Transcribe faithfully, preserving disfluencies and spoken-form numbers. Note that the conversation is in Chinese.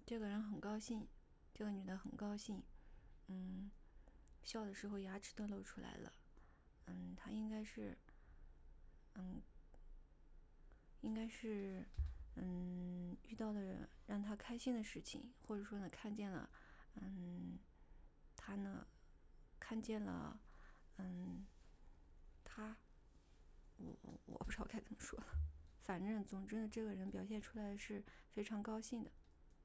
这个人很高兴，这个女的很高兴，嗯，笑的时候牙齿都露出来了，嗯，她应该是，嗯，应该是，嗯，遇到了让她开心的事情，或者说呢，看见了，嗯，她呢，看见了，嗯，她，我我不知道该怎么说了，反正总之呢，这个人表现出来是非常高兴的。